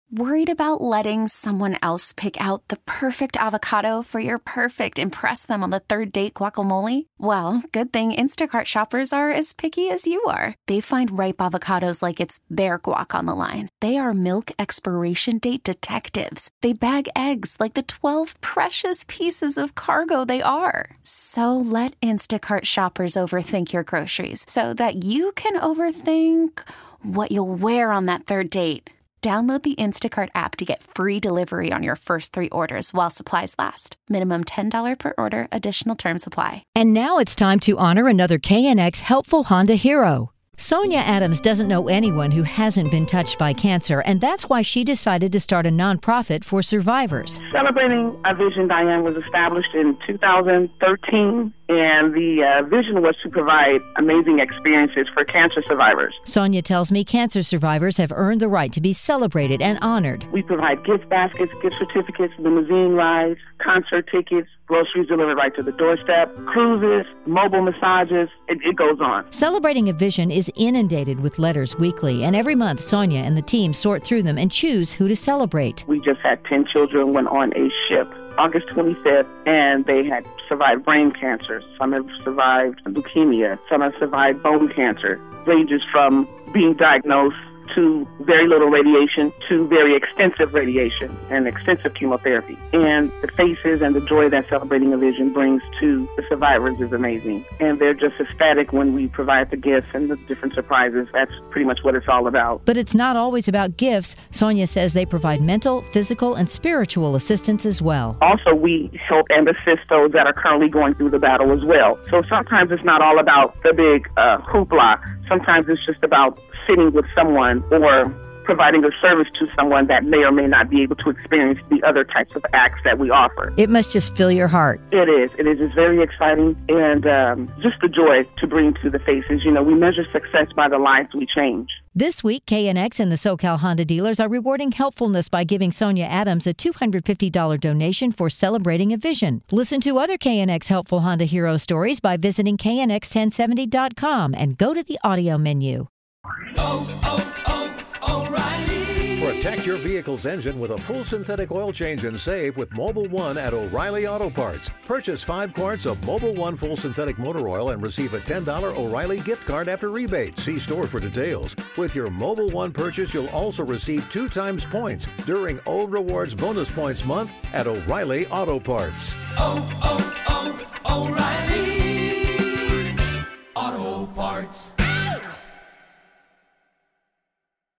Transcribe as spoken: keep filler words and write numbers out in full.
Worried about letting someone else pick out the perfect avocado for your perfect impress them on the third date guacamole? Well, good thing Instacart shoppers are as picky as you are. They find ripe avocados like it's their guac on the line. They are milk expiration date detectives. They bag eggs like the twelve precious pieces of cargo they are. So let Instacart shoppers overthink your groceries so that you can overthink what you'll wear on that third date. Download the Instacart app to get free delivery on your first three orders while supplies last. Minimum ten dollars per order. Additional terms apply. And now it's time to honor another K N X helpful Honda hero. Sonia Adams doesn't know anyone who hasn't been touched by cancer, and that's why she decided to start a nonprofit for survivors. Celebrating a Vision, Diane, was established in two thousand thirteen, and the uh, vision was to provide amazing experiences for cancer survivors. Sonia tells me cancer survivors have earned the right to be celebrated and honored. We provide gift baskets, gift certificates, limousine rides, concert tickets, groceries delivered right to the doorstep, cruises, mobile massages, it, it goes on. Celebrating a Vision is inundated with letters weekly, and every month Sonia and the team sort through them and choose who to celebrate. We just had ten children went on a ship August twenty-fifth, and they had survived brain cancer. Some have survived leukemia. Some have survived bone cancer. Ranges from being diagnosed to very little radiation to very extensive radiation and extensive chemotherapy. And the faces and the joy that Celebrating a Vision brings to the survivors is amazing. And they're just ecstatic when we provide the gifts and the different surprises. That's pretty much what it's all about. But it's not always about gifts. Sonia says they provide mental, physical, and spiritual assistance as well. Also, we help and assist those that are currently going through the battle as well. So sometimes it's not all about the big uh, hoopla. Sometimes it's just about sitting with someone or providing a service to someone that may or may not be able to experience the other types of acts that we offer. It must just fill your heart. It is. It is. It's very exciting, and um, just the joy to bring to the faces. You know, we measure success by the lives we change. This week, K N X and the SoCal Honda dealers are rewarding helpfulness by giving Sonia Adams a two hundred fifty dollars donation for Celebrating a Vision. Listen to other K N X helpful Honda hero stories by visiting K N X ten seventy dot com and go to the audio menu. Oh, oh, oh, O'Reilly. Protect your vehicle's engine with a full synthetic oil change and save with Mobil one at O'Reilly Auto Parts. Purchase five quarts of Mobil one full synthetic motor oil and receive a ten dollars O'Reilly gift card after rebate. See store for details. With your Mobil one purchase, you'll also receive two times points during O Rewards Bonus Points Month at O'Reilly Auto Parts. Oh, oh, oh, O'Reilly Auto Parts.